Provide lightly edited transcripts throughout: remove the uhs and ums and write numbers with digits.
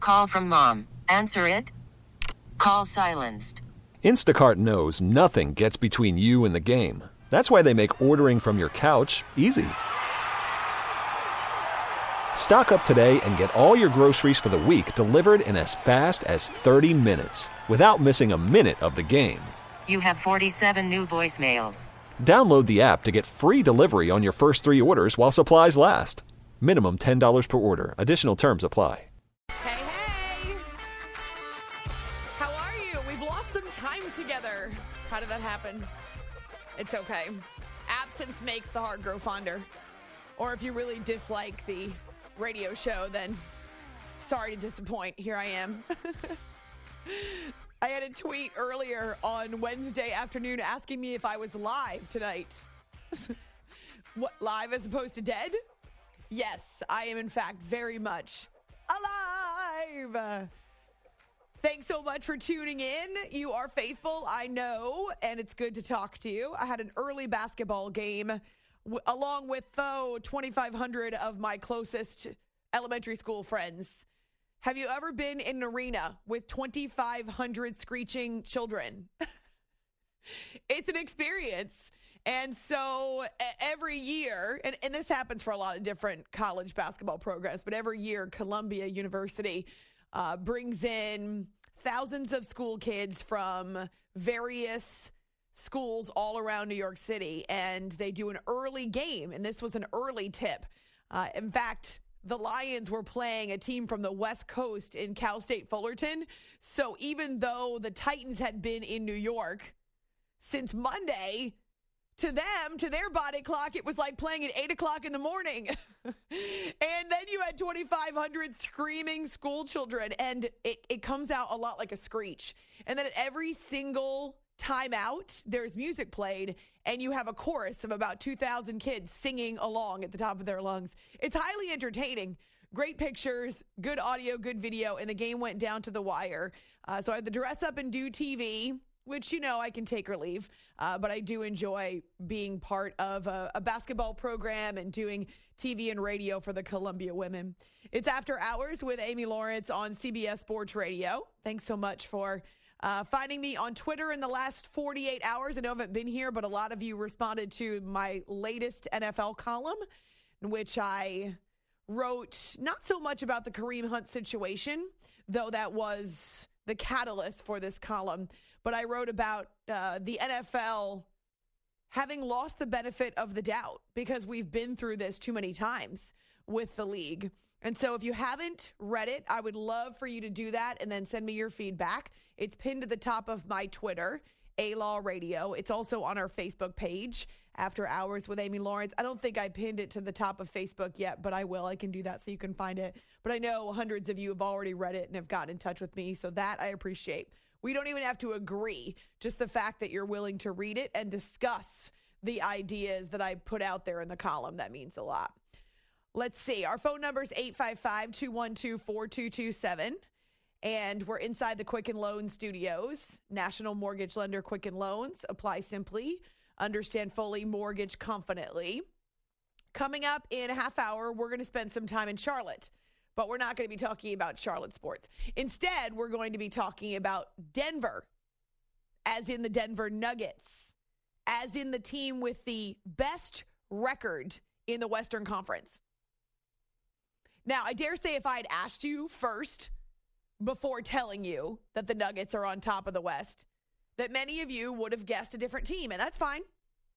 Call from mom. Answer it. Call silenced. Instacart knows nothing gets between you and the game. That's why they make ordering from your couch easy. Stock up today and get all your groceries for the week delivered in as fast as 30 minutes without missing a minute of the game. You have 47 new voicemails. Download the app to get free delivery on your first 3 orders while supplies last. Minimum $10 per order. Additional terms apply. Hey, hey! How are you? We've lost some time together. How did that happen? It's okay. Absence makes the heart grow fonder. Or if you really dislike the radio show, then sorry to disappoint. Here I am. I had a tweet earlier on Wednesday afternoon asking me if I was live tonight. What, live as opposed to dead? Yes, I am in fact very much alive. Thanks so much for tuning in. You are faithful, I know, and it's good to talk to you. I had an early basketball game along with 2,500 of my closest elementary school friends. Have you ever been in an arena with 2,500 screeching children? It's an experience. And so every year, and this happens for a lot of different college basketball programs, but every year Columbia University brings in thousands of school kids from various schools all around New York City, and they do an early game, and this was an early tip. In fact, the Lions were playing a team from the West Coast in Cal State Fullerton, so even though the Titans had been in New York since Monday, to them, to their body clock, it was like playing at 8 o'clock in the morning. And then you had 2,500 screaming school children, and it comes out a lot like a screech. And then at every single timeout, there's music played, and you have a chorus of about 2,000 kids singing along at the top of their lungs. It's highly entertaining. Great pictures, good audio, good video, and the game went down to the wire. So I had to dress up and do TV, which, you know, I can take or leave. But I do enjoy being part of a basketball program and doing TV and radio for the Columbia women. It's After Hours with Amy Lawrence on CBS Sports Radio. Thanks so much for finding me on Twitter in the last 48 hours. I know I haven't been here, but a lot of you responded to my latest NFL column, in which I wrote not so much about the Kareem Hunt situation, though that was the catalyst for this column, but I wrote about the NFL having lost the benefit of the doubt because we've been through this too many times with the league. And so if you haven't read it, I would love for you to do that and then send me your feedback. It's pinned to the top of my Twitter, A-Law Radio. It's also on our Facebook page, After Hours with Amy Lawrence. I don't think I pinned it to the top of Facebook yet, but I will. I can do that so you can find it. But I know hundreds of you have already read it and have gotten in touch with me, so that I appreciate. We don't even have to agree, just the fact that you're willing to read it and discuss the ideas that I put out there in the column. That means a lot. Let's see. Our phone number is 855-212-4227. And we're inside the Quicken Loans studios. National Mortgage Lender Quicken Loans. Apply simply. Understand fully. Mortgage confidently. Coming up in a half hour, we're going to spend some time in Charlotte. But we're not going to be talking about Charlotte sports. Instead, we're going to be talking about Denver, as in the Denver Nuggets, as in the team with the best record in the Western Conference. Now, I dare say if I had asked you first before telling you that the Nuggets are on top of the West, that many of you would have guessed a different team, and that's fine.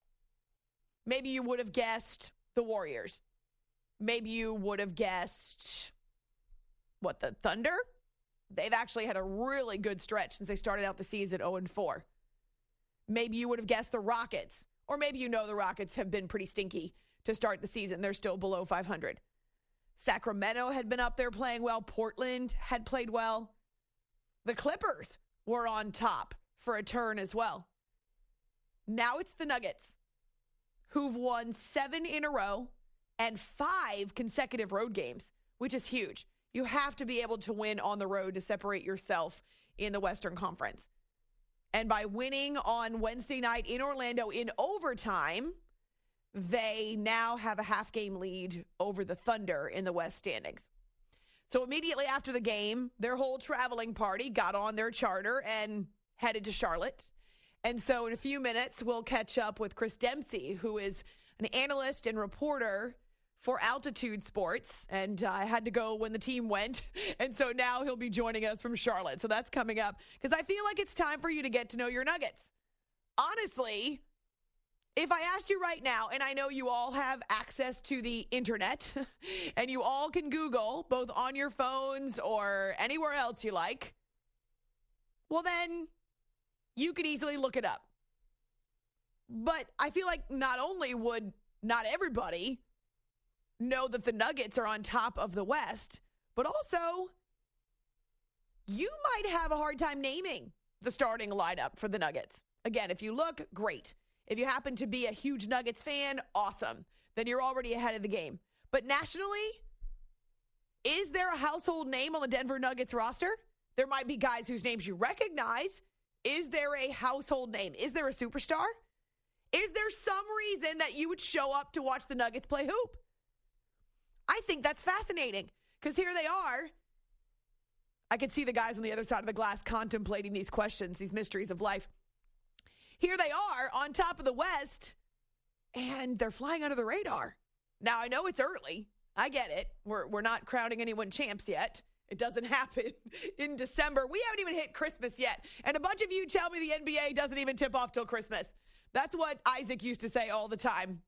Maybe you would have guessed the Warriors. Maybe you would have guessed, the Thunder? They've actually had a really good stretch since they started out the season 0-4. Maybe you would have guessed the Rockets, or maybe you know the Rockets have been pretty stinky to start the season. They're still below 500. Sacramento had been up there playing well. Portland had played well. The Clippers were on top for a turn as well. Now it's the Nuggets, who've won 7 in a row and 5 consecutive road games, which is huge. You have to be able to win on the road to separate yourself in the Western Conference. And by winning on Wednesday night in Orlando in overtime, they now have a half-game lead over the Thunder in the West standings. So immediately after the game, their whole traveling party got on their charter and headed to Charlotte. And so in a few minutes, we'll catch up with Chris Dempsey, who is an analyst and reporter for Altitude Sports. And I had to go when the team went. And so now he'll be joining us from Charlotte. So that's coming up because I feel like it's time for you to get to know your Nuggets. Honestly, if I asked you right now, and I know you all have access to the internet, and you all can Google, both on your phones or anywhere else you like, well then, you could easily look it up. But I feel like not only would not everybody know that the Nuggets are on top of the West, but also, you might have a hard time naming the starting lineup for the Nuggets. Again, if you look, great. If you happen to be a huge Nuggets fan, awesome. Then you're already ahead of the game. But nationally, is there a household name on the Denver Nuggets roster? There might be guys whose names you recognize. Is there a household name? Is there a superstar? Is there some reason that you would show up to watch the Nuggets play hoop? I think that's fascinating because here they are. I can see the guys on the other side of the glass contemplating these questions, these mysteries of life. Here they are on top of the West, and they're flying under the radar. Now, I know it's early. I get it. We're not crowning anyone champs yet. It doesn't happen in December. We haven't even hit Christmas yet. And a bunch of you tell me the NBA doesn't even tip off till Christmas. That's what Isaac used to say all the time.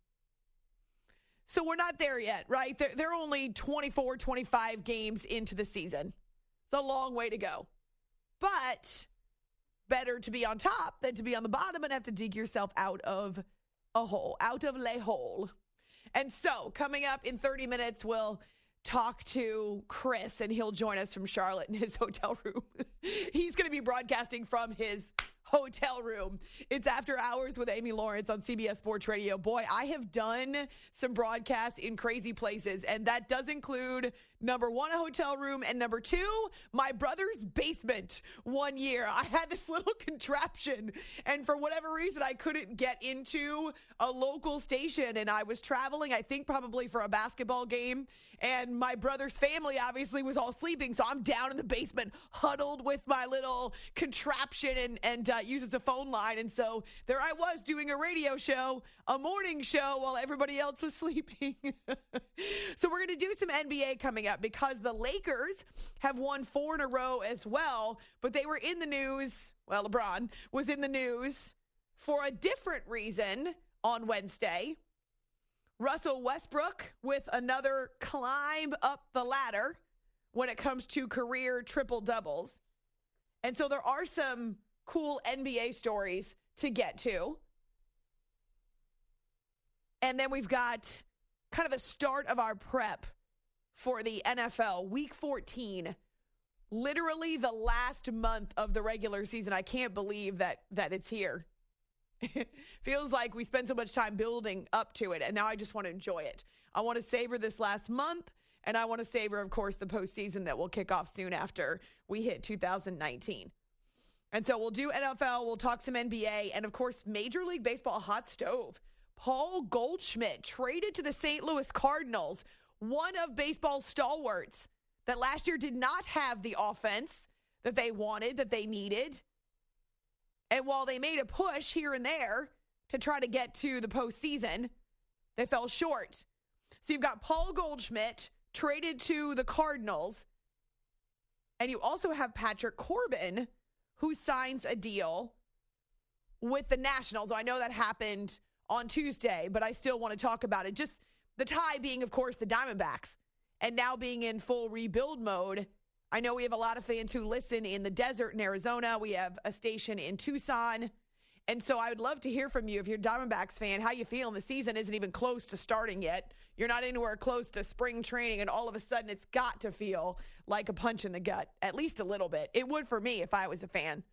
So we're not there yet, right? They're only 24, 25 games into the season. It's a long way to go. But better to be on top than to be on the bottom and have to dig yourself out of a hole, out of le hole. And so coming up in 30 minutes, we'll talk to Chris, and he'll join us from Charlotte in his hotel room. He's going to be broadcasting from his hotel room. It's After Hours with Amy Lawrence on CBS Sports Radio. Boy, I have done some broadcasts in crazy places, and that does include, number one, a hotel room, and number two, my brother's basement. One year, I had this little contraption, and for whatever reason, I couldn't get into a local station, and I was traveling, I think probably for a basketball game, and my brother's family obviously was all sleeping, so I'm down in the basement, huddled with my little contraption and uses a phone line. And so there I was doing a radio show, a morning show, while everybody else was sleeping. So we're going to do some NBA coming up because the Lakers have won 4 in a row as well, but they were in the news. Well, LeBron was in the news for a different reason on Wednesday. Russell Westbrook with another climb up the ladder when it comes to career triple doubles. And so there are some cool NBA stories to get to. And then we've got kind of the start of our prep for the NFL. Week 14, literally the last month of the regular season. I can't believe that it's here. Feels like we spent so much time building up to it, and now I just want to enjoy it. I want to savor this last month, and I want to savor, of course, the postseason that will kick off soon after we hit 2019. And so we'll do NFL, we'll talk some NBA, and of course, Major League Baseball hot stove. Paul Goldschmidt traded to the St. Louis Cardinals, one of baseball's stalwarts that last year did not have the offense that they wanted, that they needed. And while they made a push here and there to try to get to the postseason, they fell short. So you've got Paul Goldschmidt traded to the Cardinals, and you also have Patrick Corbin, who signs a deal with the Nationals. So I know that happened on Tuesday, but I still want to talk about it. Just the tie being, of course, the Diamondbacks, and now being in full rebuild mode. I know we have a lot of fans who listen in the desert in Arizona. We have a station in Tucson. And so I would love to hear from you if you're a Diamondbacks fan, how you feel. The season isn't even close to starting yet. You're not anywhere close to spring training, and all of a sudden it's got to feel like a punch in the gut, at least a little bit. It would for me if I was a fan.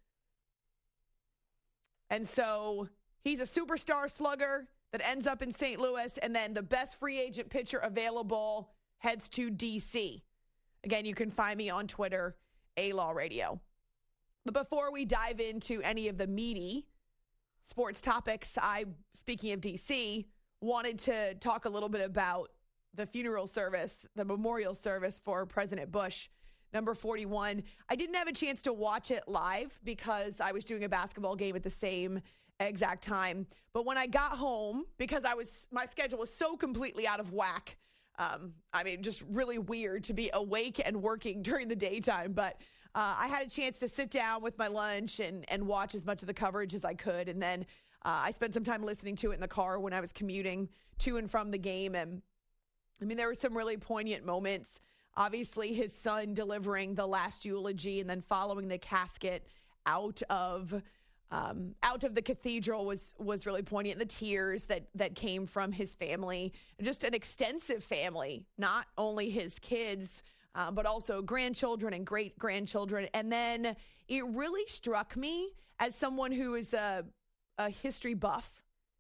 And so he's a superstar slugger that ends up in St. Louis, and then the best free agent pitcher available heads to D.C. Again, you can find me on Twitter, A-Law Radio. But before we dive into any of the meaty sports topics, speaking of D.C., wanted to talk a little bit about the funeral service, the memorial service for President Bush, number 41. I didn't have a chance to watch it live because I was doing a basketball game at the same exact time. But when I got home, because my schedule was so completely out of whack, just really weird to be awake and working during the daytime. But I had a chance to sit down with my lunch and watch as much of the coverage as I could. And then I spent some time listening to it in the car when I was commuting to and from the game. And there were some really poignant moments. Obviously, his son delivering the last eulogy and then following the casket out of the cathedral was really poignant. The tears that came from his family, just an extensive family, not only his kids, but also grandchildren and great-grandchildren. And then it really struck me as someone who is a history buff.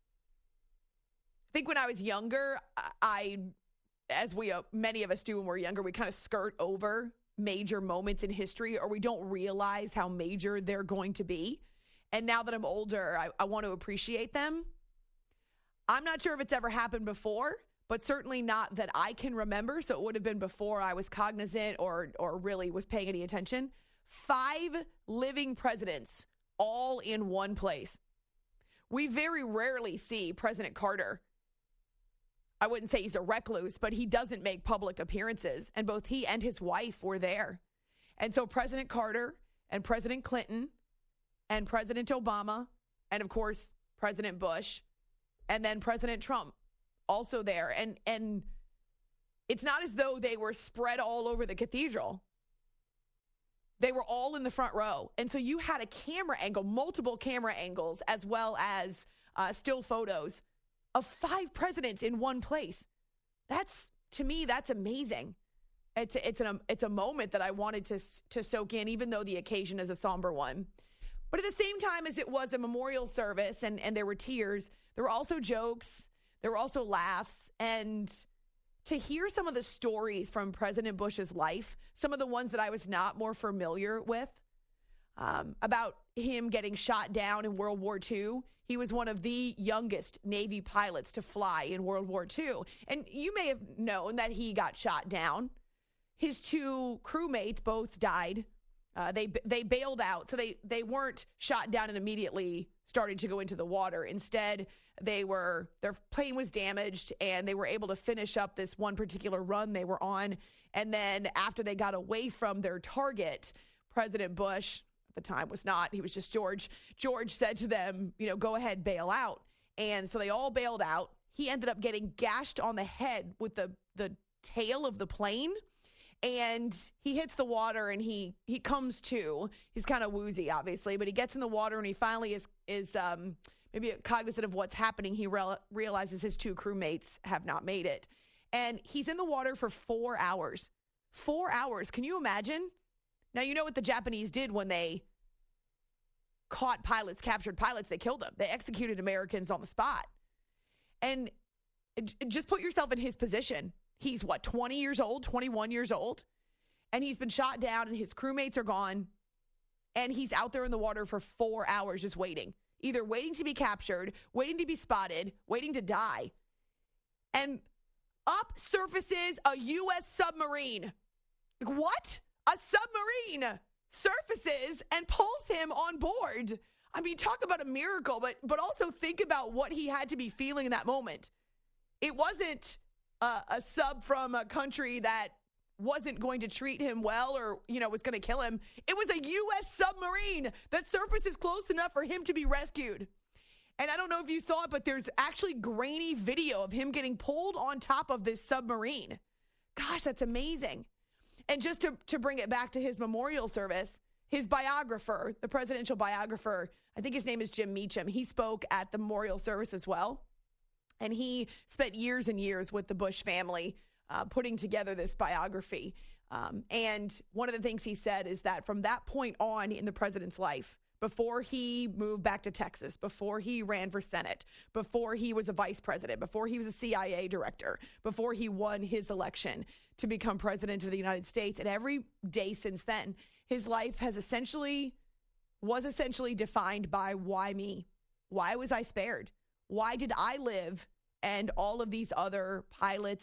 I think when I was younger, many of us do when we're younger, we kind of skirt over major moments in history, or we don't realize how major they're going to be. And now that I'm older, I want to appreciate them. I'm not sure if it's ever happened before, but certainly not that I can remember. So it would have been before I was cognizant or really was paying any attention. 5 living presidents all in one place. We very rarely see President Carter. I wouldn't say he's a recluse, but he doesn't make public appearances. And both he and his wife were there. And so President Carter and President Clinton and President Obama, and of course, President Bush, and then President Trump also there. And it's not as though they were spread all over the cathedral. They were all in the front row. And so you had a camera angle, multiple camera angles, as well as still photos of 5 presidents in one place. To me, that's amazing. It's a moment that I wanted to soak in, even though the occasion is a somber one. But at the same time as it was a memorial service and there were tears, there were also jokes, there were also laughs. And to hear some of the stories from President Bush's life, some of the ones that I was not more familiar with, about him getting shot down in World War II. He was one of the youngest Navy pilots to fly in World War II. And you may have known that he got shot down. His 2 crewmates both died. They bailed out, so they weren't shot down and immediately started to go into the water. Instead, their plane was damaged, and they were able to finish up this one particular run they were on. And then after they got away from their target, President Bush, at the time was not, he was just George. George said to them, go ahead, bail out. And so they all bailed out. He ended up getting gashed on the head with the tail of the plane. And he hits the water and he comes to. He's kind of woozy, obviously, but he gets in the water and he finally is maybe cognizant of what's happening. He realizes his 2 crewmates have not made it. And he's in the water for 4 hours. 4 hours. Can you imagine? Now, you know what the Japanese did when they captured pilots. They killed them. They executed Americans on the spot. And just put yourself in his position. He's 20 years old, 21 years old, and he's been shot down and his crewmates are gone. And he's out there in the water for 4 hours just waiting, either waiting to be captured, waiting to be spotted, waiting to die. And up surfaces a U.S. submarine. What? A submarine surfaces and pulls him on board. Talk about a miracle, but also think about what he had to be feeling in that moment. It wasn't a sub from a country that wasn't going to treat him well or, was going to kill him. It was a U.S. submarine that surfaces close enough for him to be rescued. And I don't know if you saw it, but there's actually grainy video of him getting pulled on top of this submarine. Gosh, that's amazing. And just to bring it back to his memorial service, his biographer, the presidential biographer, I think his name is Jim Meacham, he spoke at the memorial service as well. And he spent years and years with the Bush family putting together this biography. And one of the things he said is that from that point on in the president's life, before he moved back to Texas, before he ran for Senate, before he was a vice president, before he was a CIA director, before he won his election to become president of the United States, and every day since then, his life was essentially defined by why me? Why was I spared? Why did I live and all of these other pilots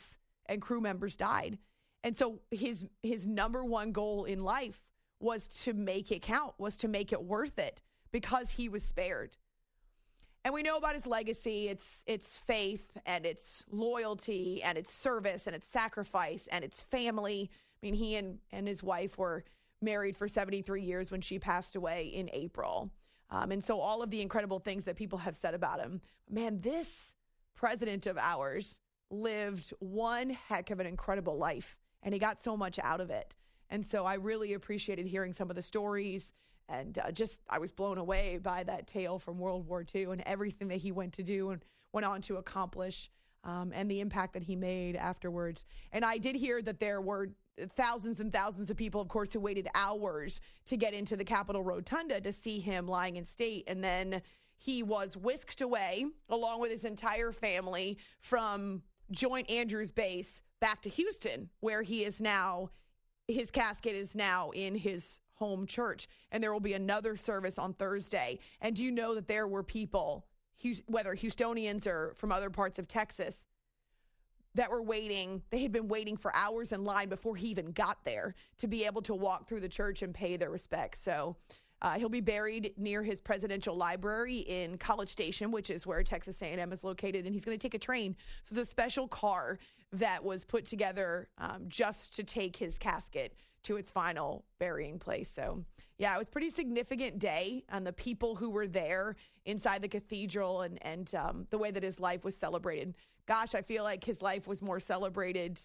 and crew members died. And so his number one goal in life was to make it count, was to make it worth it because he was spared. And we know about his legacy. It's faith and it's loyalty and it's service and it's sacrifice and it's family. I mean, he and his wife were married for 73 years when she passed away in April. And so all of the incredible things that people have said about him. Man, this president of ours lived one heck of an incredible life, and he got so much out of it. And so I really appreciated hearing some of the stories, and I was blown away by that tale from World War II and everything that he went to do and went on to accomplish, and the impact that he made afterwards. And I did hear that there were thousands and thousands of people, of course, who waited hours to get into the Capitol Rotunda to see him lying in state. And then he was whisked away along with his entire family from Joint Andrews Base back to Houston, where he is now. His casket is now in his home church, and there will be another service on Thursday. And do you know that there were people, whether Houstonians or from other parts of Texas, that were waiting. They had been waiting for hours in line before he even got there to be able to walk through the church and pay their respects. So he'll be buried near his presidential library in College Station, which is where Texas A&M is located, and he's going to take a train. So the special car that was put together just to take his casket to its final burying place. So, yeah, it was a pretty significant day, and the people who were there inside the cathedral and the way that his life was celebrated. Gosh, I feel like his life was more celebrated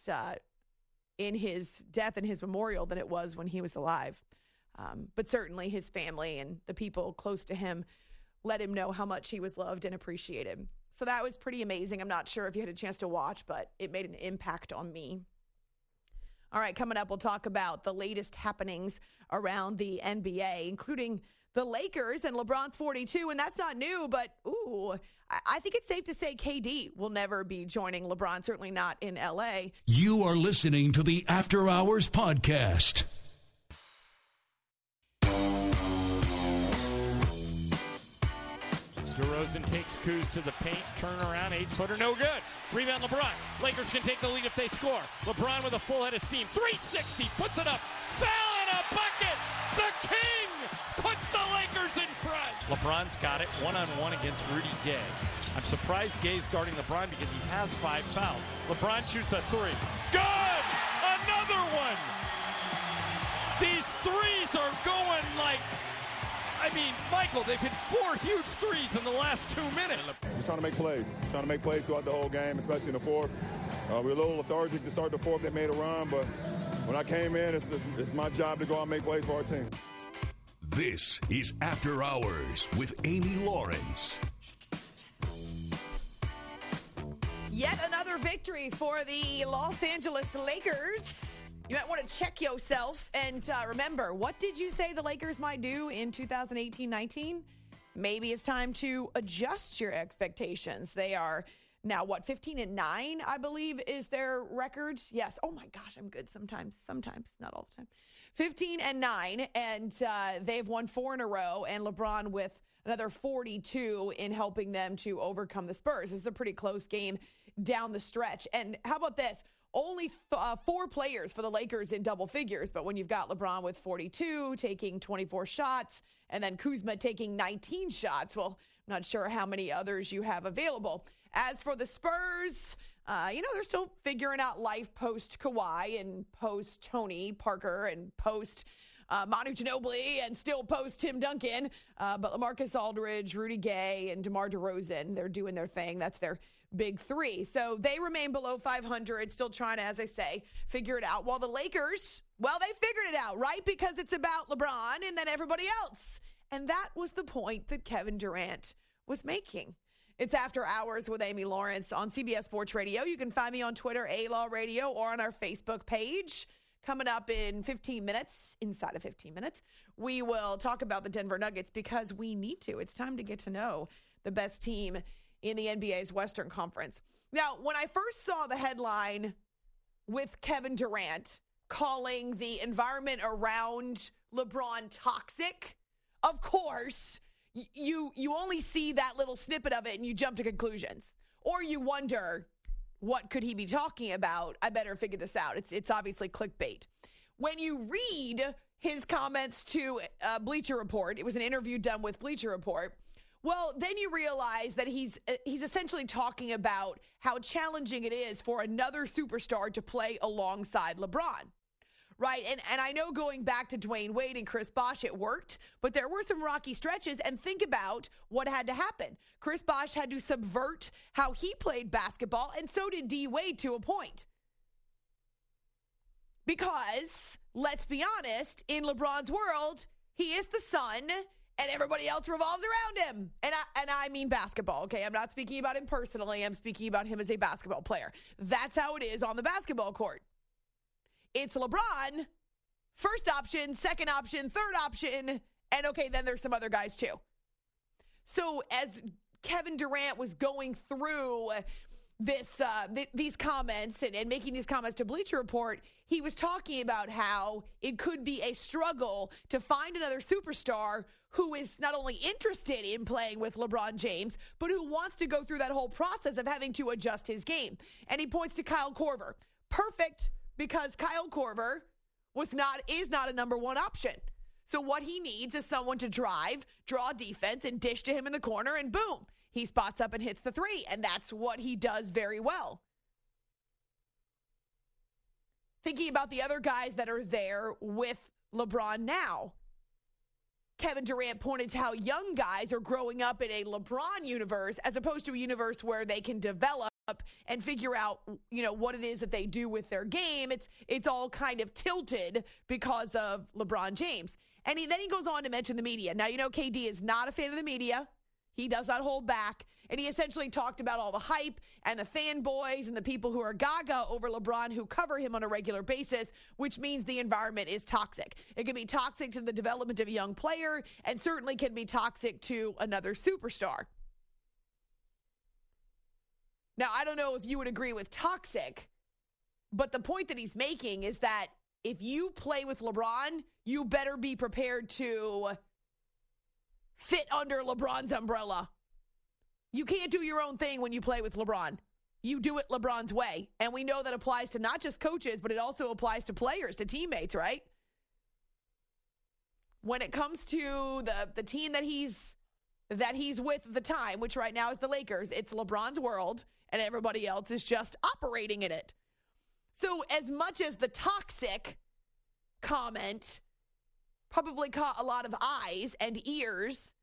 in his death and his memorial than it was when he was alive. But certainly his family and the people close to him let him know how much he was loved and appreciated. So that was pretty amazing. I'm not sure if you had a chance to watch, but it made an impact on me. All right, coming up, we'll talk about the latest happenings around the NBA, including the Lakers and LeBron's 42. And that's not new, but I think it's safe to say KD will never be joining LeBron, certainly not in LA. You are listening to the After Hours Podcast. DeRozan takes Kuz to the paint, turnaround, 8-footer, no good. Rebound LeBron. Lakers can take the lead if they score. LeBron with a full head of steam, 360, puts it up. Foul and a bucket. The King puts the Lakers in front. LeBron's got it one-on-one against Rudy Gay. I'm surprised Gay's guarding LeBron because he has 5 fouls. LeBron shoots a 3. Good! Another one! These threes are going like... Michael, they've hit 4 huge threes in the last 2 minutes. Just trying to make plays. Trying to make plays throughout the whole game, especially in the fourth. We were a little lethargic to start the fourth. They made a run, but when I came in, it's my job to go out and make plays for our team. This is After Hours with Amy Lawrence. Yet another victory for the Los Angeles Lakers. You might want to check yourself and remember, what did you say the Lakers might do in 2018-19? Maybe it's time to adjust your expectations. They are now, 15-9, I believe, is their record. Yes. Oh, my gosh, I'm good sometimes, not all the time. 15-9, and they've won 4 in a row, and LeBron with another 42 in helping them to overcome the Spurs. This is a pretty close game down the stretch. And how about this? Only 4 players for the Lakers in double figures, but when you've got LeBron with 42, taking 24 shots, and then Kuzma taking 19 shots, well, I'm not sure how many others you have available. As for the Spurs, they're still figuring out life post-Kawhi and post-Tony Parker and post Manu Ginobili and still post Tim Duncan. But LaMarcus Aldridge, Rudy Gay, and DeMar DeRozan, they're doing their thing. That's their big 3. So they remain below 500, still trying to, as I say, figure it out. While the Lakers, well, they figured it out, right? Because it's about LeBron and then everybody else. And that was the point that Kevin Durant was making. It's After Hours with Amy Lawrence on CBS Sports Radio. You can find me on Twitter, A-Law Radio, or on our Facebook page. Coming up in 15 minutes, inside of 15 minutes, we will talk about the Denver Nuggets because we need to. It's time to get to know the best team in the NBA's Western Conference. Now, when I first saw the headline with Kevin Durant calling the environment around LeBron toxic, of course, you only see that little snippet of it and you jump to conclusions. Or you wonder, what could he be talking about? I better figure this out. It's obviously clickbait. When you read his comments to Bleacher Report, it was an interview done with Bleacher Report. Well, then you realize that he's essentially talking about how challenging it is for another superstar to play alongside LeBron. Right, and I know going back to Dwayne Wade and Chris Bosh, it worked, but there were some rocky stretches, and think about what had to happen. Chris Bosh had to subvert how he played basketball, and so did D. Wade to a point. Because, let's be honest, in LeBron's world, he is the sun, and everybody else revolves around him. And I mean basketball, okay? I'm not speaking about him personally. I'm speaking about him as a basketball player. That's how it is on the basketball court. It's LeBron, first option, second option, third option, and okay, then there's some other guys too. So as Kevin Durant was going through these comments and making these comments to Bleacher Report, he was talking about how it could be a struggle to find another superstar who is not only interested in playing with LeBron James, but who wants to go through that whole process of having to adjust his game. And he points to Kyle Korver. Perfect. Because Kyle Korver is not a number one option. So what he needs is someone to drive, draw defense, and dish to him in the corner, and boom, he spots up and hits the three. And that's what he does very well. Thinking about the other guys that are there with LeBron now, Kevin Durant pointed to how young guys are growing up in a LeBron universe as opposed to a universe where they can develop and figure out, what it is that they do with their game. It's all kind of tilted because of LeBron James. And then he goes on to mention the media. Now, KD is not a fan of the media. He does not hold back. And he essentially talked about all the hype and the fanboys and the people who are gaga over LeBron who cover him on a regular basis, which means the environment is toxic. It can be toxic to the development of a young player and certainly can be toxic to another superstar. Now, I don't know if you would agree with toxic, but the point that he's making is that if you play with LeBron, you better be prepared to fit under LeBron's umbrella. You can't do your own thing when you play with LeBron. You do it LeBron's way. And we know that applies to not just coaches, but it also applies to players, to teammates, right? When it comes to the team that he's with at the time, which right now is the Lakers, it's LeBron's world. And everybody else is just operating in it. So as much as the toxic comment probably caught a lot of eyes and ears,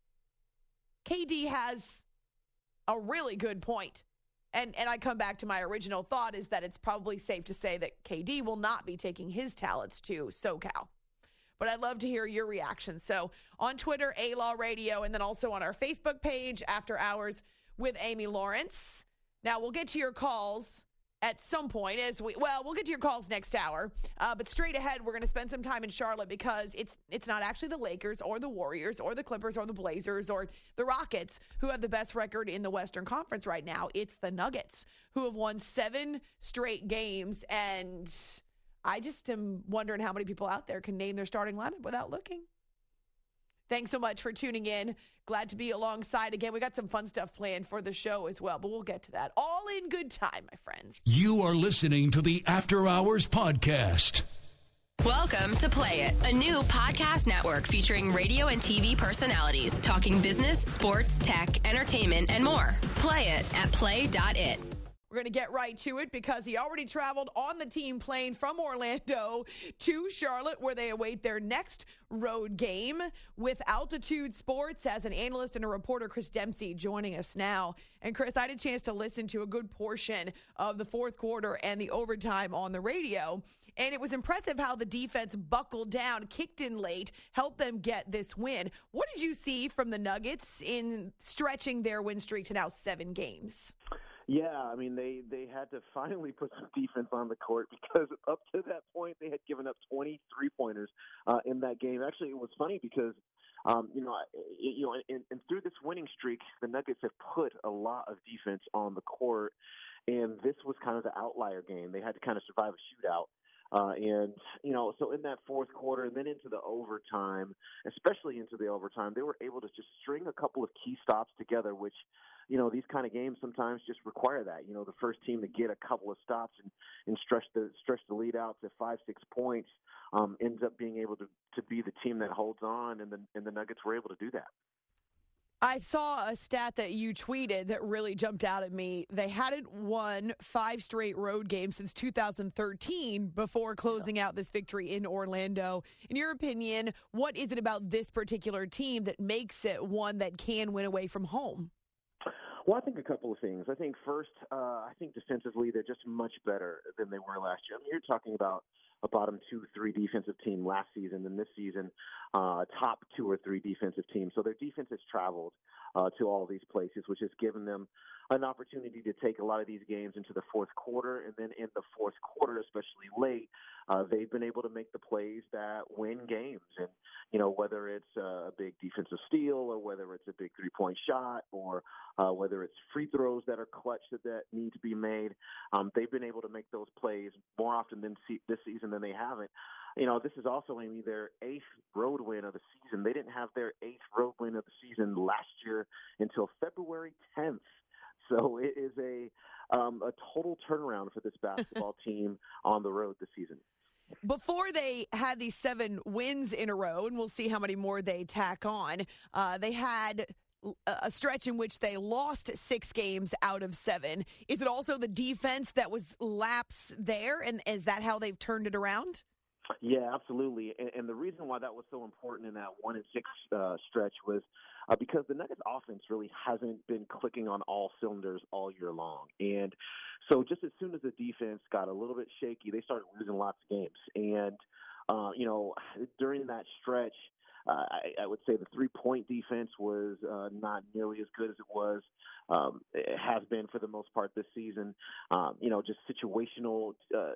KD has a really good point. And I come back to my original thought is that it's probably safe to say that KD will not be taking his talents to SoCal. But I'd love to hear your reaction. So on Twitter, A-Law Radio, and then also on our Facebook page, After Hours with Amy Lawrence. Now, we'll get to your calls at some point we'll get to your calls next hour. But straight ahead, we're going to spend some time in Charlotte because it's not actually the Lakers or the Warriors or the Clippers or the Blazers or the Rockets who have the best record in the Western Conference right now. It's the Nuggets who have won 7 straight games. And I just am wondering how many people out there can name their starting lineup without looking. Thanks so much for tuning in. Glad to be alongside again. We got some fun stuff planned for the show as well, but we'll get to that. All in good time, my friends. You are listening to the After Hours Podcast. Welcome to Play It, a new podcast network featuring radio and TV personalities talking business, sports, tech, entertainment, and more. Play it at play.it. We're going to get right to it because he already traveled on the team plane from Orlando to Charlotte where they await their next road game with Altitude Sports as an analyst and a reporter. Chris Dempsey joining us now. And Chris, I had a chance to listen to a good portion of the fourth quarter and the overtime on the radio. And it was impressive how the defense buckled down, kicked in late, helped them get this win. What did you see from the Nuggets in stretching their win streak to now 7 games? Yeah, I mean, they had to finally put some defense on the court because up to that point they had given up 20 3-pointers in that game. Actually, it was funny because, and through this winning streak, the Nuggets have put a lot of defense on the court, and this was kind of the outlier game. They had to kind of survive a shootout. And, so in that fourth quarter and then into the overtime, especially into the overtime, they were able to just string a couple of key stops together, which, these kind of games sometimes just require that. The first team to get a couple of stops and stretch the lead out to 5-6 points ends up being able to be the team that holds on, and the Nuggets were able to do that. I saw a stat that you tweeted that really jumped out at me. They hadn't won 5 straight road games since 2013 before closing out this victory in Orlando. In your opinion, what is it about this particular team that makes it one that can win away from home? Well, I think a couple of things. I think first, I think defensively they're just much better than they were last year. I mean, you're talking about a bottom 2-3 defensive team last season, and this season, top 2 or 3 defensive teams. So their defense has traveled to all of these places, which has given them an opportunity to take a lot of these games into the fourth quarter. And then in the fourth quarter, especially late, they've been able to make the plays that win games. And, whether it's a big defensive steal or whether it's a big 3-point shot or whether it's free throws that are clutch that need to be made, they've been able to make those plays more often than this season than they haven't. This is also, Amy, their 8th road win of the season. They didn't have their 8th road win of the season last year until February 10th. So it is a total turnaround for this basketball team on the road this season. Before they had these 7 wins in a row, and we'll see how many more they tack on, they had a stretch in which they lost 6 games out of 7. Is it also the defense that was lapse there, and is that how they've turned it around? Yeah, absolutely. And the reason why that was so important in that 1-6 stretch was because the Nuggets offense really hasn't been clicking on all cylinders all year long. And so just as soon as the defense got a little bit shaky, they started losing lots of games. And, during that stretch, I would say the 3-point defense was not nearly as good as it has been for the most part this season. Just situational,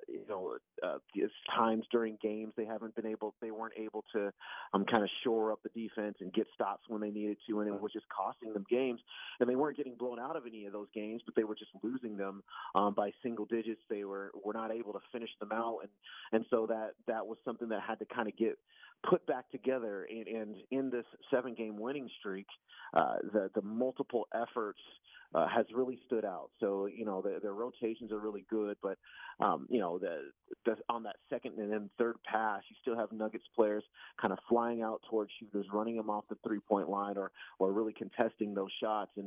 times during games they weren't able to kind of shore up the defense and get stops when they needed to, and it was just costing them games. And they weren't getting blown out of any of those games, but they were just losing them by single digits. They were not able to finish them out, and so that was something that had to kind of get put back together. And in this 7-game winning streak, the multiple efforts has really stood out. So, their rotations are really good, but, on that second and then third pass, you still have Nuggets players kind of flying out towards shooters, running them off the 3-point line or really contesting those shots. And,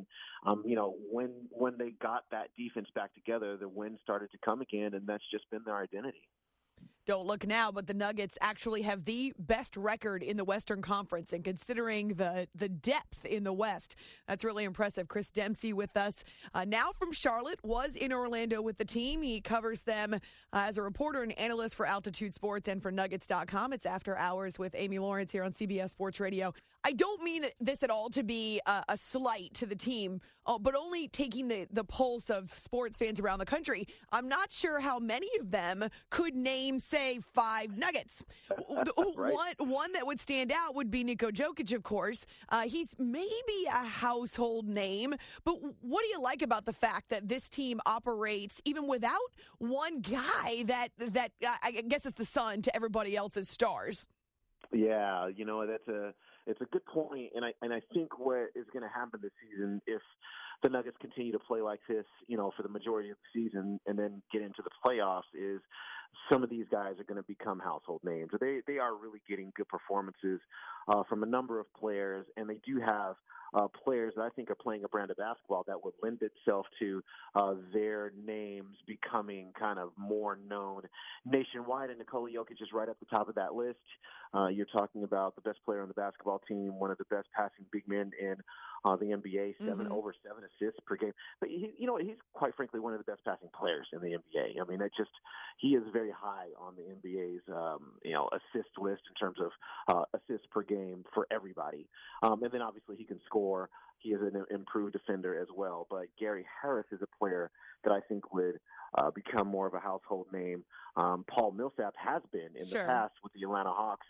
when they got that defense back together, the wins started to come again, and that's just been their identity. Don't look now, but the Nuggets actually have the best record in the Western Conference. And considering the depth in the West, that's really impressive. Chris Dempsey with us now from Charlotte, was in Orlando with the team. He covers them as a reporter and analyst for Altitude Sports and for Nuggets.com. It's After Hours with Amy Lawrence here on CBS Sports Radio. I don't mean this at all to be a slight to the team, but only taking the pulse of sports fans around the country. I'm not sure how many of them could name, say, 5 Nuggets. Right. One that would stand out would be Niko Jokic, of course. He's maybe a household name, but what do you like about the fact that this team operates even without one guy that I guess is the sun to everybody else's stars? Yeah, it's a good point, and I think what is going to happen this season if the Nuggets continue to play like this, for the majority of the season and then get into the playoffs, is some of these guys are going to become household names. They are really getting good performances from a number of players, and they do have players that I think are playing a brand of basketball that would lend itself to their names becoming kind of more known nationwide. And Nikola Jokic is right at the top of that list. You're talking about the best player on the basketball team, one of the best passing big men in the NBA, over 7 assists per game. But he's quite frankly one of the best passing players in the NBA. I mean, he is very high on the NBA's assist list in terms of assists per game for everybody. And then obviously he can score. He is an improved defender as well. But Gary Harris is a player that I think would become more of a household name. Paul Millsap has been in the past with the Atlanta Hawks,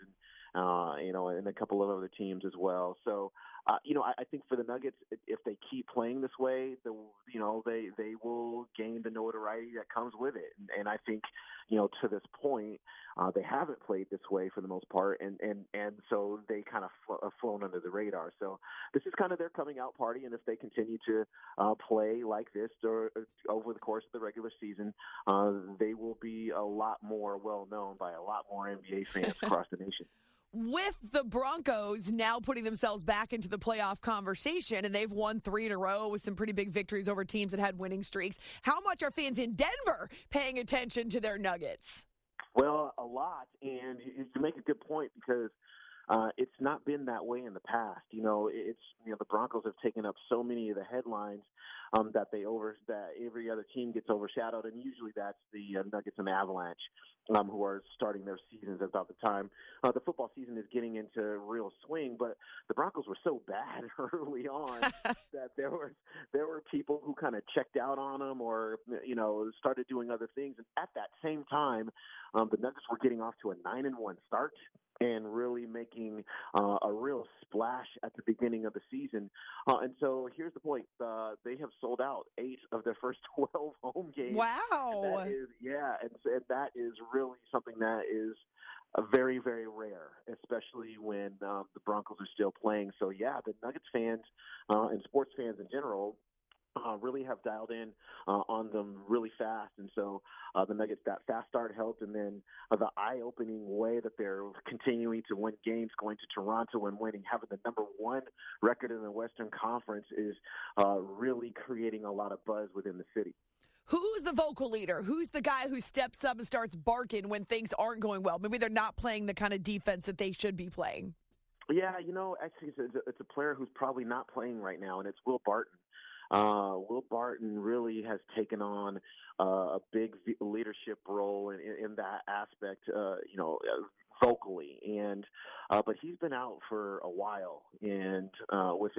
and a couple of other teams as well. So, I think for the Nuggets, if they keep playing this way, they will gain the notoriety that comes with it. And I think, to this point, they haven't played this way for the most part, and so they kind of have flown under the radar. So this is kind of their coming out party, and if they continue to play like this over the course of the regular season, they will be a lot more well known by a lot more NBA fans across the nation. With the Broncos now putting themselves back into the playoff conversation, and they've won 3 in a row with some pretty big victories over teams that had winning streaks, how much are fans in Denver paying attention to their Nuggets? Well, a lot, and you make a good point because it's not been that way in the past. The Broncos have taken up so many of the headlines that every other team gets overshadowed, and usually that's the Nuggets and Avalanche who are starting their seasons at about the time the football season is getting into real swing. But the Broncos were so bad early on that there were people who kind of checked out on them or started doing other things. And at that same time, the Nuggets were getting off to a 9-1 start and really making a real splash at the beginning of the season. And so here's the point. They have sold out 8 of their first 12 home games. Wow. And that is really something that is very, very rare, especially when the Broncos are still playing. So, the Nuggets fans and sports fans in general really have dialed in on them really fast. And so the Nuggets, that fast start helped. And then the eye-opening way that they're continuing to win games, going to Toronto and winning, having the number 1 record in the Western Conference is really creating a lot of buzz within the city. Who's the vocal leader? Who's the guy who steps up and starts barking when things aren't going well? Maybe they're not playing the kind of defense that they should be playing. Yeah, actually it's a player who's probably not playing right now, and it's Will Barton. Will Barton really has taken on a big leadership role in that aspect, vocally, and but he's been out for a while and with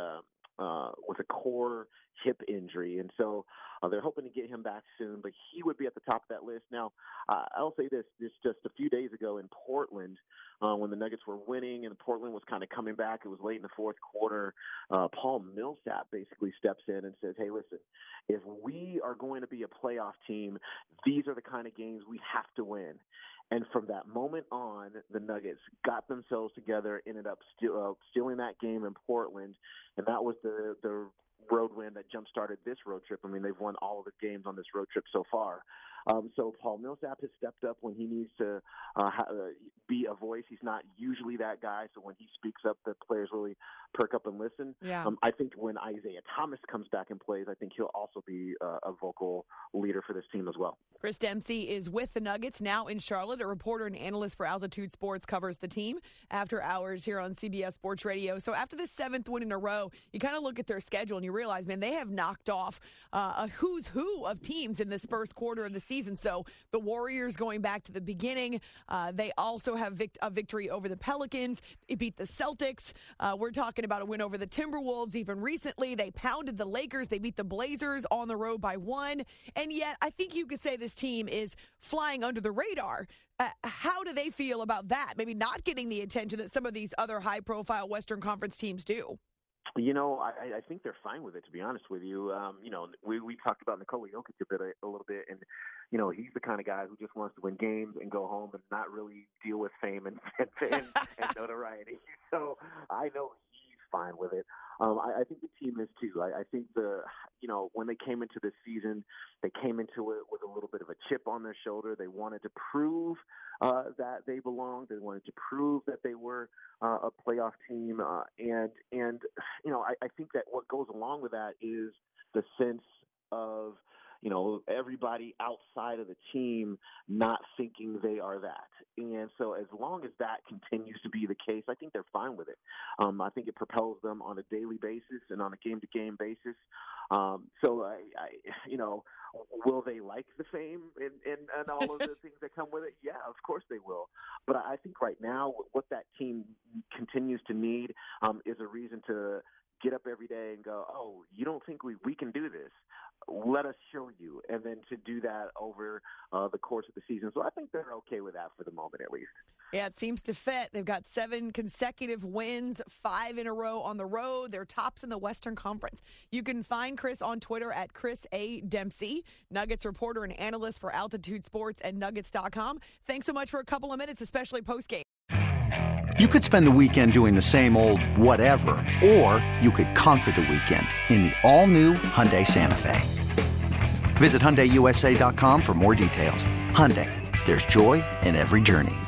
a core hip injury, and so they're hoping to get him back soon. But he would be at the top of that list. Now, I'll say this just a few days ago in Portland, when the Nuggets were winning and Portland was kind of coming back. It was late in the fourth quarter. Paul Millsap basically steps in and says, "Hey, listen, if we are going to be a playoff team, these are the kind of games we have to win." And from that moment on, the Nuggets got themselves together, ended up stealing that game in Portland, and that was the road win that jump-started this road trip. I mean, they've won all of the games on this road trip so far. So Paul Millsap has stepped up when he needs to be a voice. He's not usually that guy, so when he speaks up, the players really perk up and listen. Yeah. I think when Isaiah Thomas comes back and plays, I think he'll also be a vocal leader for this team as well. Chris Dempsey is with the Nuggets, now in Charlotte. A reporter and analyst for Altitude Sports covers the team after hours here on CBS Sports Radio. So after the 7th win in a row, you kind of look at their schedule and you realize, man, they have knocked off a who's who of teams in this first quarter of the season. So the Warriors going back to the beginning, they also have a victory over the Pelicans. They beat the Celtics. We're talking about a win over the Timberwolves even recently. They pounded the Lakers. They beat the Blazers on the road by 1. And yet I think you could say this team is flying under the radar. How do they feel about that? Maybe not getting the attention that some of these other high-profile Western Conference teams do. I think they're fine with it, to be honest with you. We talked about Nikola Jokic a little bit, and he's the kind of guy who just wants to win games and go home and not really deal with fame and notoriety. So I know he's fine with it. I think the team is too. I think when they came into this season, they came into it with a little bit of a chip on their shoulder. They wanted to prove that they belonged. They wanted to prove that they were a playoff team. I think that what goes along with that is the sense of everybody outside of the team not thinking they are that. And so as long as that continues to be the case, I think they're fine with it. I think it propels them on a daily basis and on a game-to-game basis. Will they like the fame and all of the things that come with it? Yeah, of course they will. But I think right now what that team continues to need is a reason to get up every day and go, oh, you don't think we can do this? Let us show you, and then to do that over the course of the season. So I think they're okay with that for the moment, at least. Yeah, it seems to fit. They've got 7 consecutive wins, 5 in a row on the road. They're tops in the Western Conference. You can find Chris on Twitter at Chris A. Dempsey, Nuggets reporter and analyst for Altitude Sports and Nuggets.com. Thanks so much for a couple of minutes, especially postgame. You could spend the weekend doing the same old whatever, or you could conquer the weekend in the all-new Hyundai Santa Fe. Visit HyundaiUSA.com for more details. Hyundai, there's joy in every journey.